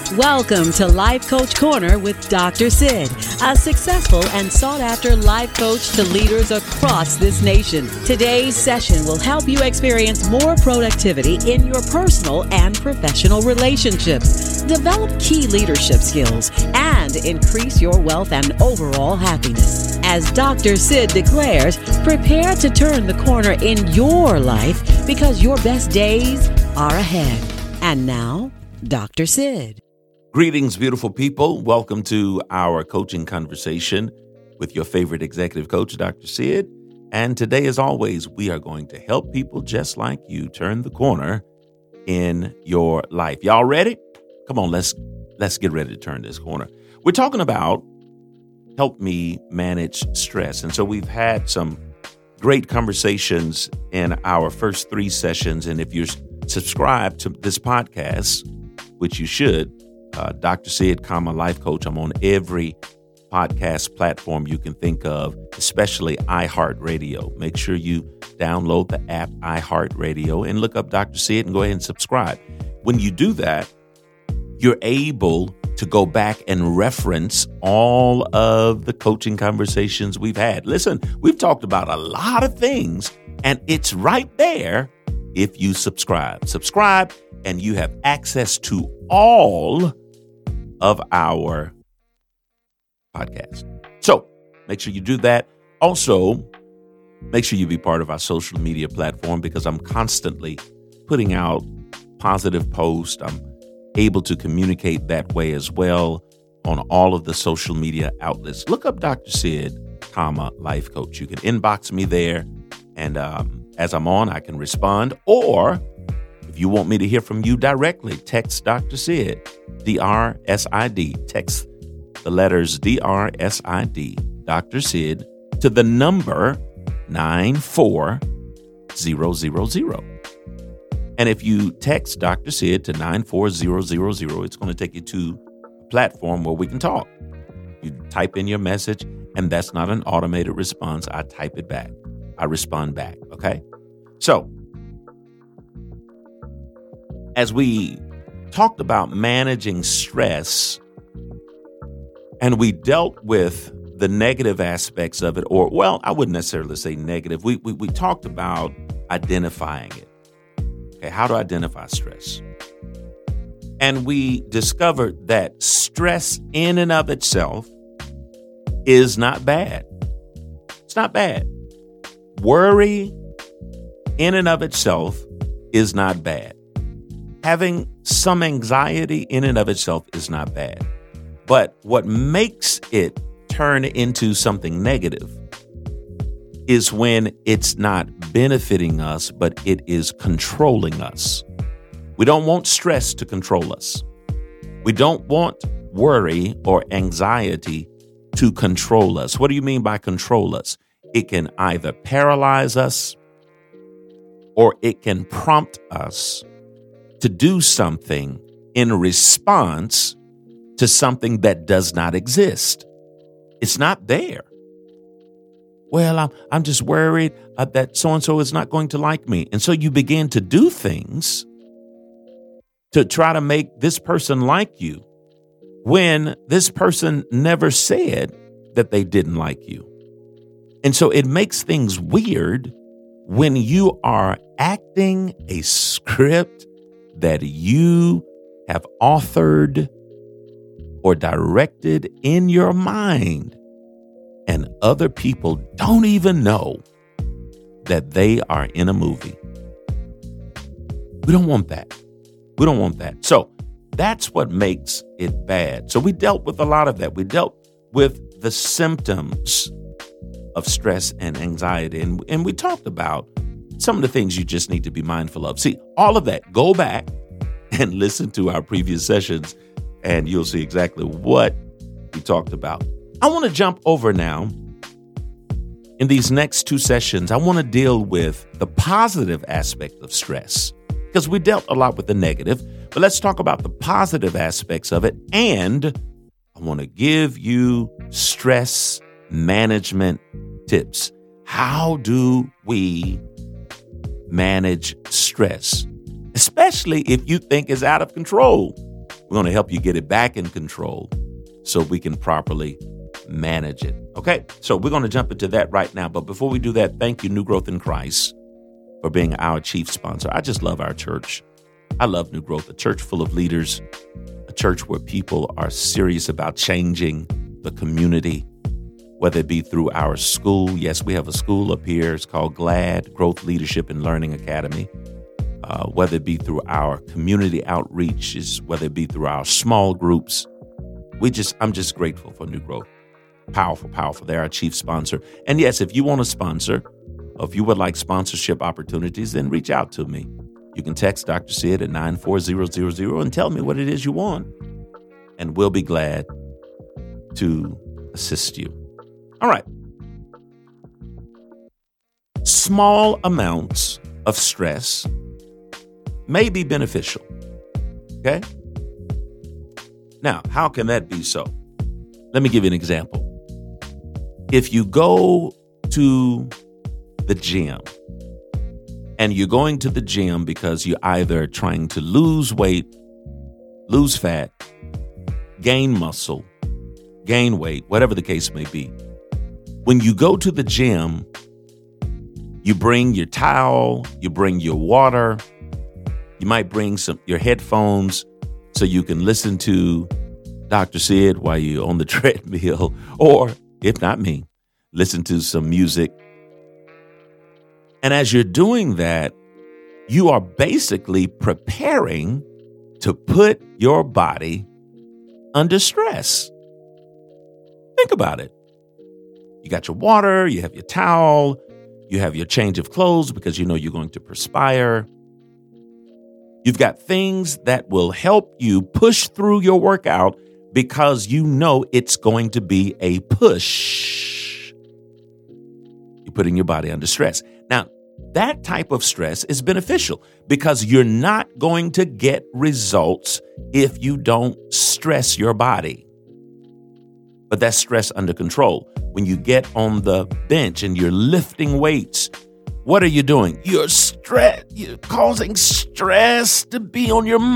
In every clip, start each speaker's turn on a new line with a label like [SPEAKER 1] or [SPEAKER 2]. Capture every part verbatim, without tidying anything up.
[SPEAKER 1] Welcome to Life Coach Corner with Doctor Sid, a successful and sought-after life coach to leaders across this nation. Today's session will help you experience more productivity in your personal and professional relationships, develop key leadership skills, and increase your wealth and overall happiness. As Doctor Sid declares, prepare to turn the corner in your life because your best days are ahead. And now, Doctor Sid.
[SPEAKER 2] Greetings, beautiful people. Welcome to our coaching conversation with your favorite executive coach, Doctor Sid. And today, as always, we are going to help people just like you turn the corner in your life. Y'all ready? Come on, let's let's get ready to turn this corner. We're talking about help me manage stress. And so we've had some great conversations in our first three sessions. And if you're subscribed to this podcast, which you should, Uh, Doctor Sid, comma, Life Coach. I'm on every podcast platform you can think of, especially iHeartRadio. Make sure you download the app iHeartRadio and look up Doctor Sid and go ahead and subscribe. When you do that, you're able to go back and reference all of the coaching conversations we've had. Listen, we've talked about a lot of things, and it's right there if you subscribe. Subscribe, and you have access to all of our podcast. So make sure you do that. Also, make sure you be part of our social media platform because I'm constantly putting out positive posts. I'm able to communicate that way as well on all of the social media outlets. Look up Doctor Sid, comma, Life Coach. You can inbox me there. And um, as I'm on, I can respond. Or if you want me to hear from you directly, text Doctor Sid, D R S I D. Text the letters D R S I D, Doctor Sid, to the number nine four zero zero zero. And if you text Doctor Sid to nine four zero zero zero, it's going to take you to a platform where we can talk. You type in your message, and that's not an automated response. I type it back. I respond back, okay? So, as we talked about managing stress, and we dealt with the negative aspects of it, or, well, I wouldn't necessarily say negative. We, we, we talked about identifying it. Okay, how to identify stress. And we discovered that stress in and of itself is not bad. It's not bad. Worry in and of itself is not bad. Having some anxiety in and of itself is not bad. But what makes it turn into something negative is when it's not benefiting us, but it is controlling us. We don't want stress to control us. We don't want worry or anxiety to control us. What do you mean by control us? It can either paralyze us or it can prompt us to do something in response to something that does not exist. It's not there. Well, I'm, I'm just worried uh, that so-and-so is not going to like me. And so you begin to do things to try to make this person like you when this person never said that they didn't like you. And so it makes things weird when you are acting a script that you have authored or directed in your mind, and other people don't even know that they are in a movie. We don't want that. We don't want that. So that's what makes it bad. So we dealt with a lot of that. We dealt with the symptoms of stress and anxiety, and, and we talked about some of the things you just need to be mindful of. See, all of that, go back and listen to our previous sessions, and you'll see exactly what we talked about. I want to jump over now. In these next two sessions, I want to deal with the positive aspect of stress, because we dealt a lot with the negative, but let's talk about the positive aspects of it. And I want to give you stress management tips. How do we manage stress, especially if you think it's out of control? We're going to help you get it back in control so we can properly manage it. Okay, so we're going to jump into that right now. But before we do that, thank you, New Growth in Christ, for being our chief sponsor. I just love our church. I love New Growth, a church full of leaders, a church where people are serious about changing the community, whether it be through our school. Yes, we have a school up here. It's called GLAD, Growth Leadership and Learning Academy. Uh, whether it be through our community outreaches, whether it be through our small groups. We just, I'm just grateful for New Growth. Powerful, powerful. They're our chief sponsor. And yes, if you want to sponsor, or if you would like sponsorship opportunities, then reach out to me. You can text Doctor Sid at nine four zero zero zero and tell me what it is you want. And we'll be glad to assist you. All right. Small amounts of stress may be beneficial. Okay? Now, how can that be so? Let me give you an example. If you go to the gym and you're going to the gym because you're either trying to lose weight, lose fat, gain muscle, gain weight, whatever the case may be. When you go to the gym, you bring your towel, you bring your water, you might bring some your headphones so you can listen to Doctor Sid while you're on the treadmill, or if not me, listen to some music. And as you're doing that, you are basically preparing to put your body under stress. Think about it. You got your water, you have your towel, you have your change of clothes because you know you're going to perspire. You've got things that will help you push through your workout because you know it's going to be a push. You're putting your body under stress. Now, that type of stress is beneficial because you're not going to get results if you don't stress your body. But that's stress under control. When you get on the bench and you're lifting weights, what are you doing? You're stress. You're causing stress to be on your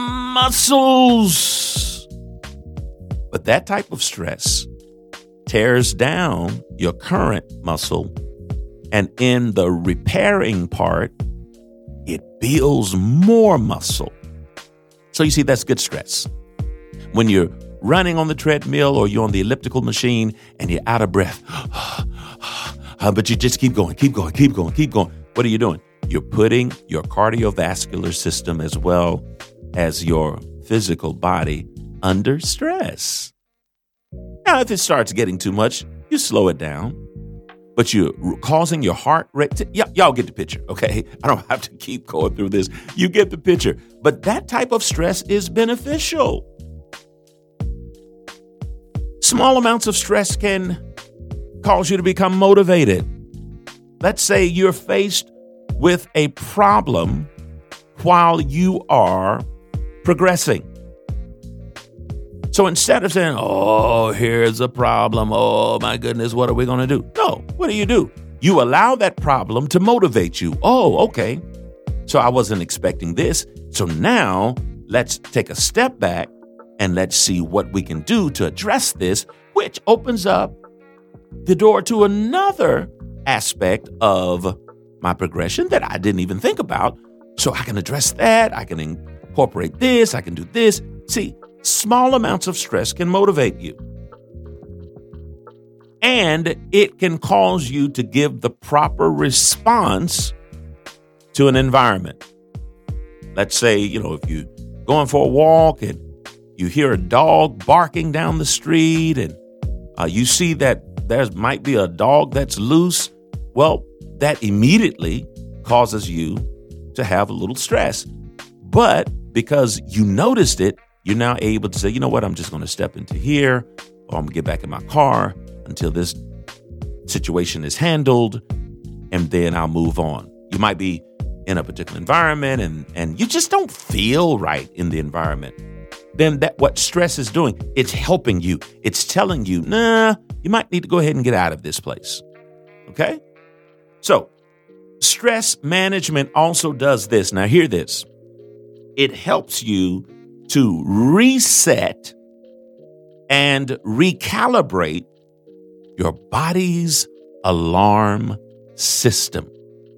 [SPEAKER 2] muscles. But that type of stress tears down your current muscle, and in the repairing part, it builds more muscle. So you see, that's good stress. When you're running on the treadmill or you're on the elliptical machine and you're out of breath, Uh, but you just keep going, keep going, keep going, keep going. What are you doing? You're putting your cardiovascular system as well as your physical body under stress. Now, if it starts getting too much, you slow it down. But you're causing your heart rate to, y- y'all get the picture, okay? I don't have to keep going through this. You get the picture. But that type of stress is beneficial. Small amounts of stress can cause you to become motivated. Let's say you're faced with a problem while you are progressing. So instead of saying, oh, here's a problem, oh my goodness, what are we going to do? No, what do you do? You allow that problem to motivate you. Oh, okay. So I wasn't expecting this. So now let's take a step back and let's see what we can do to address this, which opens up the door to another aspect of my progression that I didn't even think about. So I can address that. I can incorporate this. I can do this. See, small amounts of stress can motivate you. And it can cause you to give the proper response to an environment. Let's say, you know, if you're going for a walk and you hear a dog barking down the street and uh, you see that there might be a dog that's loose, well, that immediately causes you to have a little stress. But because you noticed it, you're now able to say, you know what, I'm just going to step into here, or I'm going to get back in my car until this situation is handled, and then I'll move on. You might be in a particular environment and, and you just don't feel right in the environment. Then that what stress is doing, it's helping you. It's telling you, nah, you might need to go ahead and get out of this place. Okay? So stress management also does this. Now hear this. It helps you to reset and recalibrate your body's alarm system.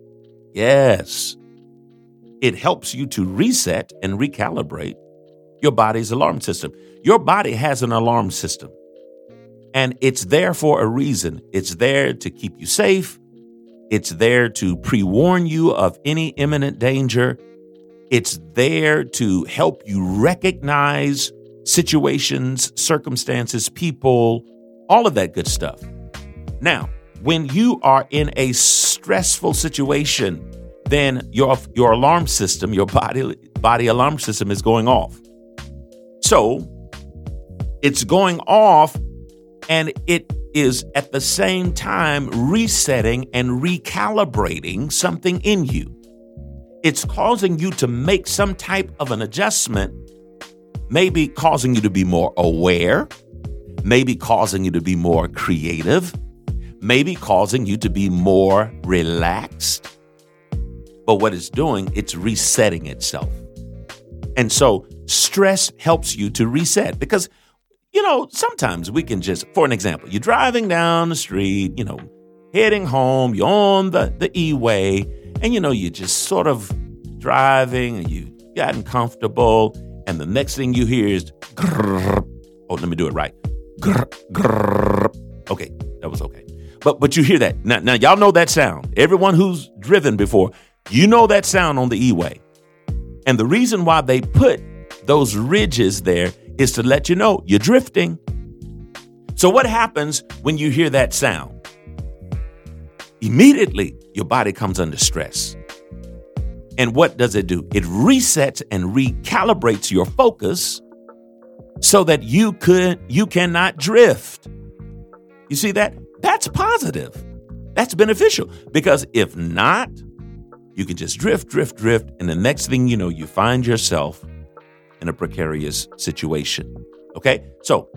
[SPEAKER 2] Yes, it helps you to reset and recalibrate your body's alarm system. Your body has an alarm system, and it's there for a reason. It's there to keep you safe. It's there to pre-warn you of any imminent danger. It's there to help you recognize situations, circumstances, people, all of that good stuff. Now, when you are in a stressful situation, then your your alarm system, your body body alarm system is going off. So it's going off, and it is at the same time resetting and recalibrating something in you. It's causing you to make some type of an adjustment, maybe causing you to be more aware, maybe causing you to be more creative, maybe causing you to be more relaxed. But what it's doing, it's resetting itself. And so stress helps you to reset because, you know, sometimes we can just, for an example, you're driving down the street, you know, heading home, you're on the, the E-way, and, you know, you're just sort of driving and you've gotten comfortable. And the next thing you hear is, grrr. Oh, let me do it right. Grrr, grrr. Okay, that was okay. But but you hear that. Now, now, y'all know that sound. Everyone who's driven before, you know that sound on the E-way. And the reason why they put those ridges there is to let you know you're drifting. So what happens when you hear that sound? Immediately, your body comes under stress. And what does it do? It resets and recalibrates your focus so that you could you cannot drift. You see that? That's positive. That's beneficial. Because if not, you can just drift, drift, drift. And the next thing you know, you find yourself in a precarious situation. Okay? So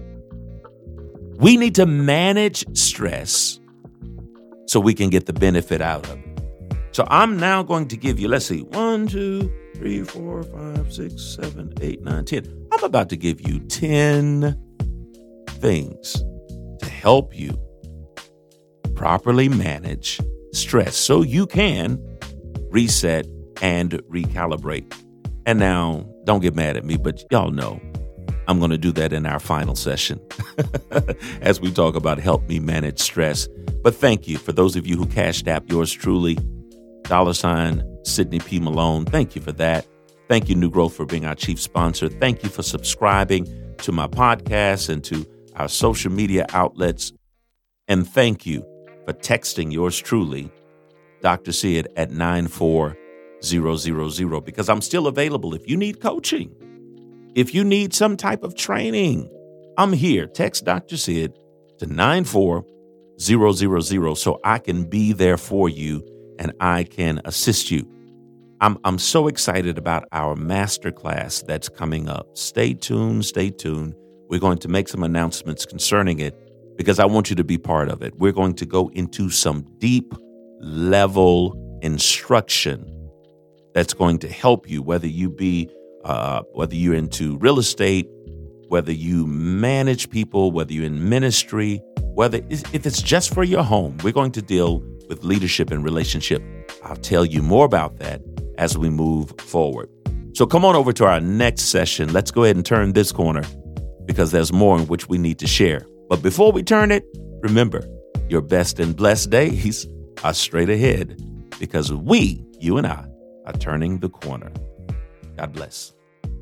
[SPEAKER 2] we need to manage stress so we can get the benefit out of it. So I'm now going to give you, let's see, one, two, three, four, five, six, seven, eight, nine, ten. I'm about to give you ten things to help you properly manage stress so you can reset and recalibrate. And now, don't get mad at me, but y'all know I'm going to do that in our final session as we talk about help me manage stress. But thank you for those of you who cashed app yours truly, dollar sign Sydney P. Malone. Thank you for that. Thank you, New Growth, for being our chief sponsor. Thank you for subscribing to my podcast and to our social media outlets. And thank you for texting yours truly, Doctor Sid, at nine four zero zero zero, because I'm still available. If you need coaching, if you need some type of training, I'm here. Text Doctor Sid to nine four zero zero zero so I can be there for you and I can assist you. I'm I'm so excited about our masterclass that's coming up. Stay tuned, stay tuned. We're going to make some announcements concerning it because I want you to be part of it. We're going to go into some deep level instruction that's going to help you, whether you be, uh, whether you're into real estate, whether you manage people, whether you're in ministry, whether if it's just for your home. We're going to deal with leadership and relationship. I'll tell you more about that as we move forward. So come on over to our next session. Let's go ahead and turn this corner because there's more in which we need to share. But before we turn it, remember, your best and blessed days are straight ahead because we, you and I, are turning the corner. God bless.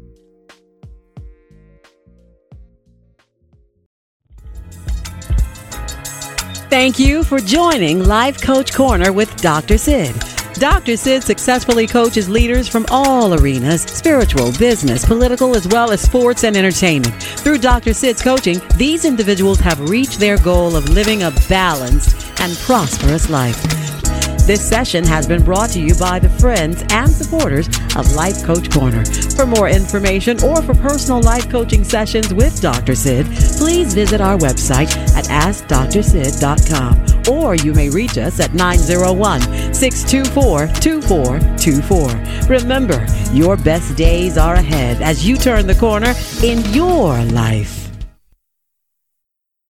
[SPEAKER 1] Thank you for joining Life Coach Corner with Doctor Sid. Doctor Sid successfully coaches leaders from all arenas, spiritual, business, political, as well as sports and entertainment. Through Doctor Sid's coaching, these individuals have reached their goal of living a balanced and prosperous life. This session has been brought to you by the friends and supporters of Life Coach Corner. For more information or for personal life coaching sessions with Doctor Sid, please visit our website at ask dr sid dot com, or you may reach us at nine oh one, six two four, two four two four. Remember, your best days are ahead as you turn the corner in your life.